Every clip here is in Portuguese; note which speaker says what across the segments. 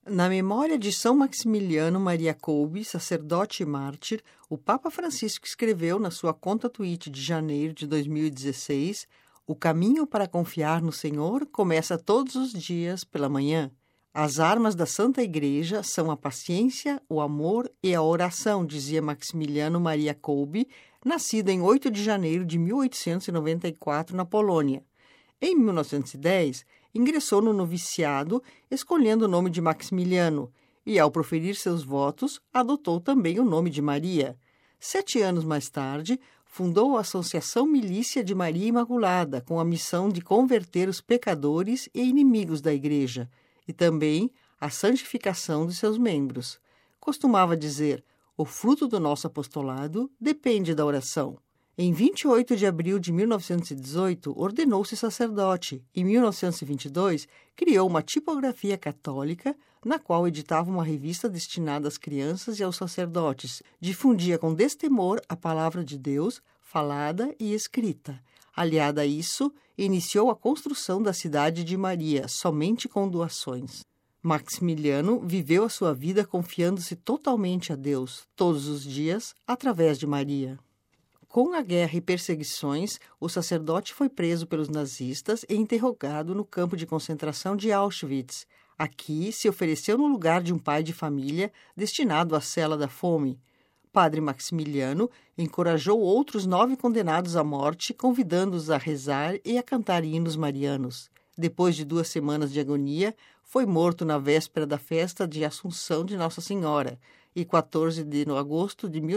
Speaker 1: Na memória de São Maximiliano Maria Kolbe, sacerdote e mártir, o Papa Francisco escreveu na sua conta Twitter de janeiro de 2016: "O caminho para confiar no Senhor começa todos os dias pela manhã. As armas da Santa Igreja são a paciência, o amor e a oração", dizia Maximiliano Maria Kolbe, nascido em 8 de janeiro de 1894 na Polônia. Em 1910, ingressou no noviciado, escolhendo o nome de Maximiliano, e, ao proferir seus votos, adotou também o nome de Maria. 7 anos mais tarde, fundou a Associação Milícia de Maria Imaculada, com a missão de converter os pecadores e inimigos da Igreja, e também a santificação de seus membros. Costumava dizer: "O fruto do nosso apostolado depende da oração." Em 28 de abril de 1918, ordenou-se sacerdote. Em 1922, criou uma tipografia católica, na qual editava uma revista destinada às crianças e aos sacerdotes. Difundia com destemor a palavra de Deus, falada e escrita. Aliada a isso, iniciou a construção da cidade de Maria, somente com doações. Maximiliano viveu a sua vida confiando-se totalmente a Deus, todos os dias, através de Maria. Com a guerra e perseguições, o sacerdote foi preso pelos nazistas e interrogado no campo de concentração de Auschwitz. Aqui se ofereceu no lugar de um pai de família destinado à cela da fome. Padre Maximiliano encorajou outros 9 condenados à morte, convidando-os a rezar e a cantar hinos marianos. Depois de 2 semanas de agonia, foi morto na véspera da festa de Assunção de Nossa Senhora, e 14 de agosto de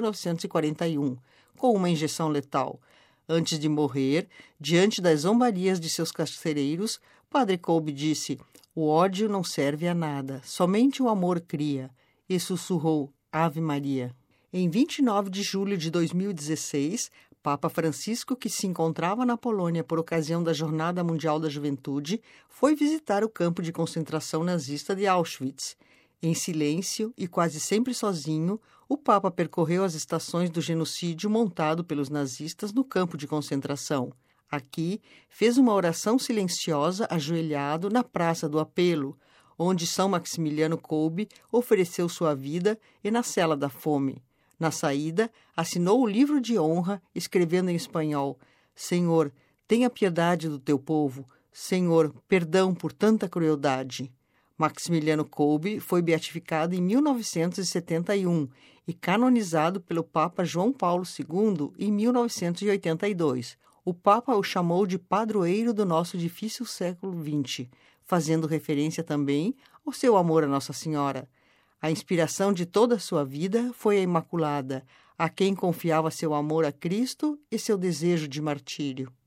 Speaker 1: 1941, com uma injeção letal. Antes de morrer, diante das zombarias de seus carcereiros, Padre Kolbe disse: "O ódio não serve a nada, somente o amor cria", e sussurrou: "Ave Maria". Em 29 de julho de 2016, Papa Francisco, que se encontrava na Polônia por ocasião da Jornada Mundial da Juventude, foi visitar o campo de concentração nazista de Auschwitz. Em silêncio e quase sempre sozinho, o Papa percorreu as estações do genocídio montado pelos nazistas no campo de concentração. Aqui, fez uma oração silenciosa ajoelhado na Praça do Apelo, onde São Maximiliano Kolbe ofereceu sua vida, e na cela da fome. Na saída, assinou o livro de honra, escrevendo em espanhol: "Senhor, tenha piedade do teu povo. Senhor, perdão por tanta crueldade." Maximiliano Kolbe foi beatificado em 1971 e canonizado pelo Papa João Paulo II em 1982. O Papa o chamou de padroeiro do nosso difícil século XX, fazendo referência também ao seu amor a Nossa Senhora. A inspiração de toda a sua vida foi a Imaculada, a quem confiava seu amor a Cristo e seu desejo de martírio.